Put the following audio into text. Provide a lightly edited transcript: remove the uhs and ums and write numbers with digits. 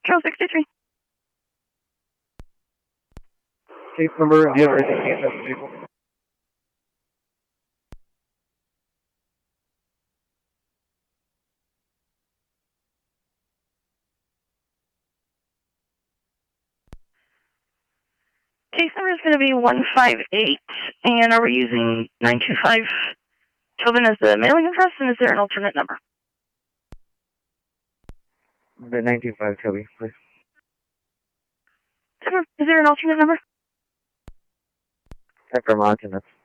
Trail 63. Case number, do you have anything against this vehicle? Case number is going to be 158, and are we using 925 Tobin as the mailing address, and is there an alternate number? The 925 Toby, please. Is there an alternate number? Type for Mountain, that's